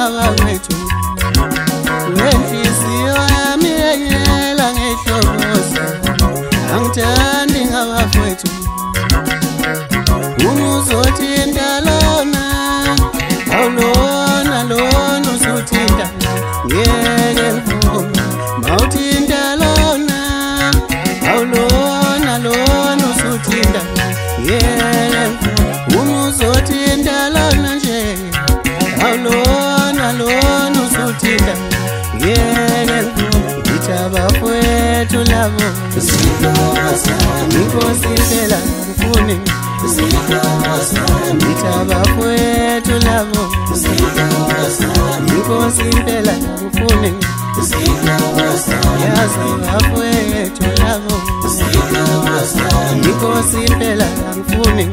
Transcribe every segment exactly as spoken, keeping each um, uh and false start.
ngabafethu wenhliziyo yami eyela ngehlokoza angithandi ngabafethu umuzothi indalona awulona lona usuthinta ngeke ngivume mawuthi indalona awulona lona usuthinta ngeke ngivume umuzothi indalona nje awulona lona usuthinta ngeke ngivume ngithi abafethu labo inkosi impela ngifune ngithi abafethu labo inkosi impela ngifune yazi abafethu labo inkosi impela ngifune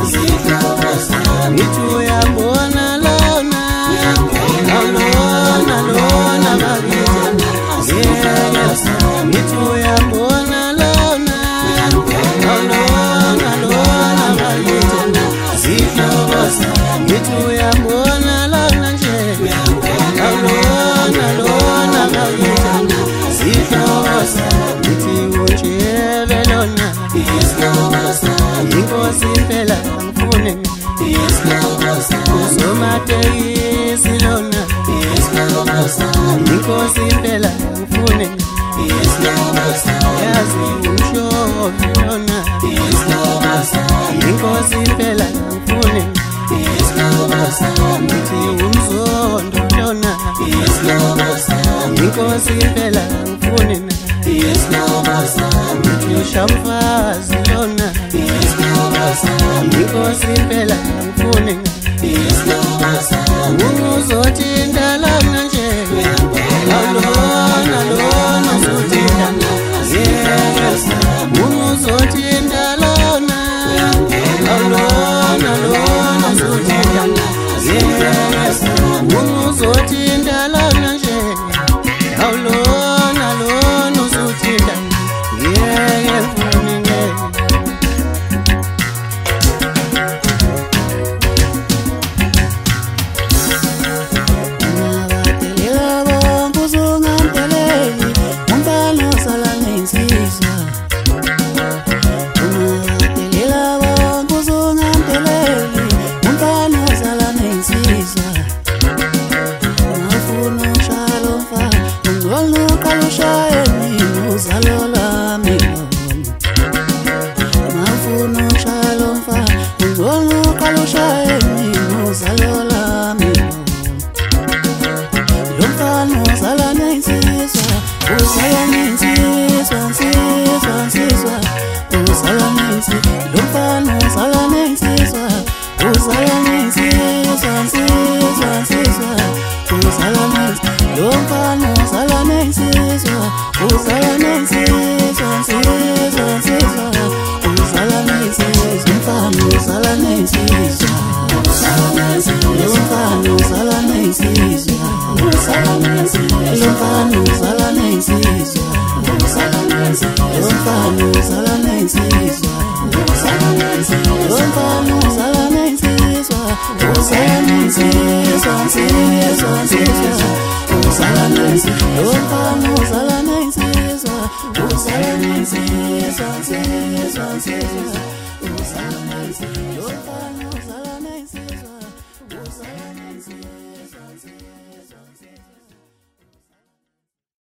ngithi uyambona lona awulona lona bakithi ngithi uyambona lona awulona lona bakithi zihlokoza ngithi uyambona lona nje awulona lona bakithi zihlokoza ngithi unjebe lona inkosi impela ngifune usomatekisi lona inkosi impela ngifune yazi umshovi lona inkosi impela ngifune ngithi umzondo lona inkosi impela ngifune ngithi ushamfazi lona inkosi impela ngifune umuzothi indalona nje awulona lona usuthinta umuzothi indalona awulona lona usuthinta umuzothi indalona nje awulona lona usuthinta ngeke ngifune Usala